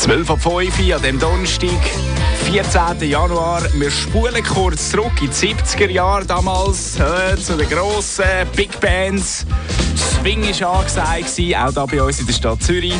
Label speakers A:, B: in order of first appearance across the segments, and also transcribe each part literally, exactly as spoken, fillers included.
A: zwölf Uhr fünf an dem Donnerstag, vierzehnten Januar. Wir spulen kurz zurück in die siebziger Jahre damals, äh, zu den grossen Big Bands. Swing war angesagt, auch hier bei uns in der Stadt Zürich.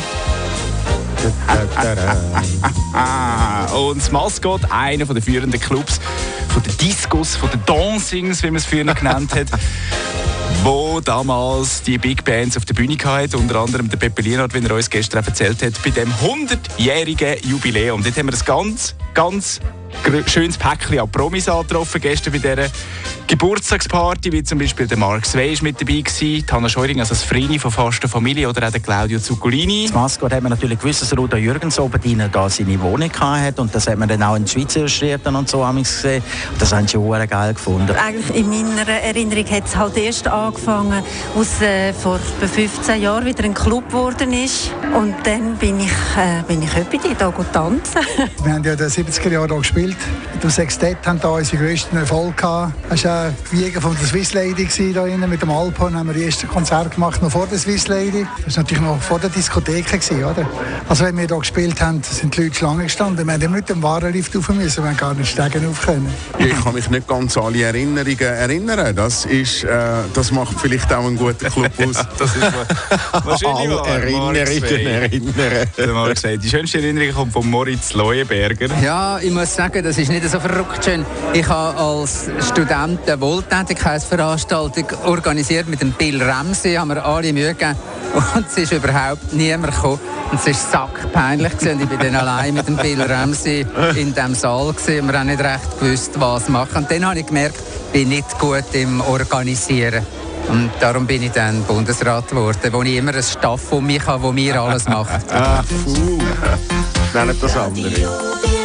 A: Und das Maskott, einer der führenden Clubs, von den Discos, von den Dancings, wie man es früher genannt hat, wo damals die Big Bands auf der Bühne hatten, unter anderem der Peppe Lienhardt, wie er uns gestern erzählt hat, bei dem hundertjährigen Jubiläum. Dort haben wir ein ganz, ganz schönes Päckchen an Promis angetroffen, gestern bei dieser Geburtstagsparty, wie zum Beispiel der Mark Sway mit dabei gewesen, Hanna Scheuring, also das Vreni von Fast Familie, oder auch der Claudio Zuccolini.
B: Das Maskott hat man natürlich gewusst, dass Ruda Jürgens oben drin da seine Wohnung hatte, und das hat man dann auch in den Schweizer Illustrierten und so gesehen. Und das haben sie schon geil gefunden.
C: Eigentlich in meiner Erinnerung hat es halt erst angefangen, als äh, vor fünfzehn Jahren wieder ein Club geworden ist. Und dann bin ich, äh, bin ich heute da tanzen.
D: Wir haben ja in den siebziger Jahren hier gespielt. Mit dem Sextett haben wir unsere grössten Erfolg gehabt. Das war die Wiege von der Swiss Lady hier drin. Mit dem Alphorn haben wir die ersten Konzerte gemacht, noch vor der Swiss Lady. Das war natürlich noch vor der Diskothek gewesen, oder? Also wenn wir hier gespielt haben, sind die Leute Schlange gestanden. Wir haben nicht mit dem Warenlift rauf müssen, wir haben gar nicht steigen auf können.
E: Ja, ich kann mich nicht ganz an alle Erinnerungen erinnern. Das, ist, äh, das macht vielleicht auch einen guten Club aus.
A: Ja, das ist wahrscheinlich wahr.
E: Erinnerungen erinnern.
A: Die schönste Erinnerung kommt von Moritz Leuenberger.
F: Ja, ich muss sagen, das ist nicht so verrückt schön. Ich habe als Student eine Wohltätigkeitsveranstaltung organisiert mit dem Bill Ramsey, haben wir alle Mühe gegeben und es ist überhaupt niemand gekommen. Und es war sackpeinlich gewesen. Ich war dann allein mit dem Bill Ramsey in diesem Saal gewesen. Und wir haben nicht recht gewusst, was machen. Und dann habe ich gemerkt, ich bin nicht gut im Organisieren. Und darum bin ich dann Bundesrat geworden, wo ich immer einen Staff um mich habe, der mir alles macht.
E: Ah, uh, nennen das andere.